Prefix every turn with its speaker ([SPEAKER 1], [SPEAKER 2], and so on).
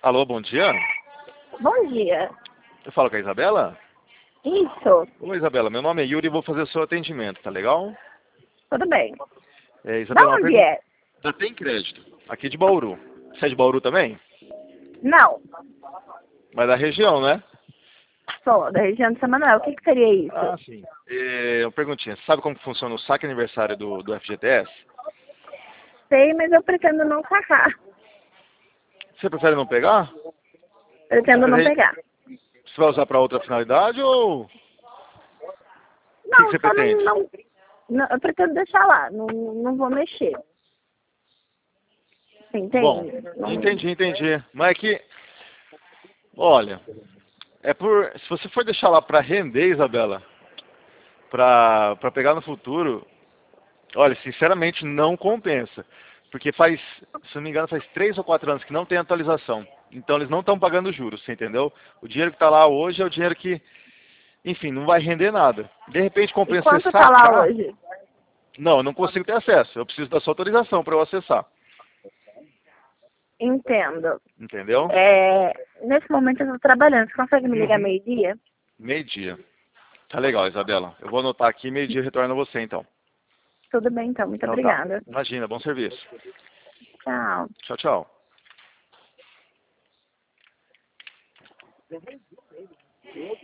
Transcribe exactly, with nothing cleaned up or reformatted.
[SPEAKER 1] Alô, bom dia.
[SPEAKER 2] Bom dia.
[SPEAKER 1] Eu falo com a Isabela?
[SPEAKER 2] Isso,
[SPEAKER 1] Oi, Isabela. Meu nome é Yuri e vou fazer o seu atendimento, tá legal?
[SPEAKER 2] tudo bem.
[SPEAKER 1] É,
[SPEAKER 2] Da
[SPEAKER 1] Isabela, uma
[SPEAKER 2] onde
[SPEAKER 1] pergunta.
[SPEAKER 2] é?
[SPEAKER 1] Já tem crédito? Aqui de Bauru. Você é de Bauru também?
[SPEAKER 2] Não,
[SPEAKER 1] Mas da região, né?
[SPEAKER 2] sou da região de São Manuel. O que, que seria
[SPEAKER 1] Ah,
[SPEAKER 2] isso?
[SPEAKER 1] sim. É, uma perguntinha. Você sabe como que funciona o saque aniversário do, do F G T S?
[SPEAKER 2] Sei, mas eu pretendo não sacar.
[SPEAKER 1] Você prefere não pegar? Você,
[SPEAKER 2] Pretendo não
[SPEAKER 1] pretende-
[SPEAKER 2] pegar.
[SPEAKER 1] você vai usar para outra finalidade ou o que, que
[SPEAKER 2] Não,
[SPEAKER 1] você
[SPEAKER 2] só não,
[SPEAKER 1] pretende?
[SPEAKER 2] não, não- eu pretendo deixar lá. Não, não vou mexer. Você
[SPEAKER 1] Bom,
[SPEAKER 2] entende? Não,
[SPEAKER 1] entendi, entendi. Mas é que, olha, é por. Se você for deixar lá para render, Isabela, para para pegar no futuro, olha, sinceramente não compensa. Porque faz, se não me engano, faz três ou quatro anos que não tem atualização. Então eles não estão pagando juros, você entendeu? O dinheiro que está lá hoje é o dinheiro que, enfim, não vai render nada. De repente
[SPEAKER 2] e
[SPEAKER 1] compensa você
[SPEAKER 2] quanto tá lá
[SPEAKER 1] sacar.
[SPEAKER 2] hoje?
[SPEAKER 1] Não, eu não consigo ter acesso. Eu preciso da sua autorização para eu acessar.
[SPEAKER 2] Entendo.
[SPEAKER 1] Entendeu?
[SPEAKER 2] É, nesse momento eu estou trabalhando. Você consegue me ligar
[SPEAKER 1] Uhum.
[SPEAKER 2] meio-dia?
[SPEAKER 1] Meio-dia. Tá legal, Isabela. Eu vou anotar aqui, meio-dia retorno a você, então.
[SPEAKER 2] Tudo bem, então. Muito
[SPEAKER 1] Então tá.
[SPEAKER 2] obrigada.
[SPEAKER 1] Imagina, bom serviço.
[SPEAKER 2] Tchau.
[SPEAKER 1] Tchau, tchau.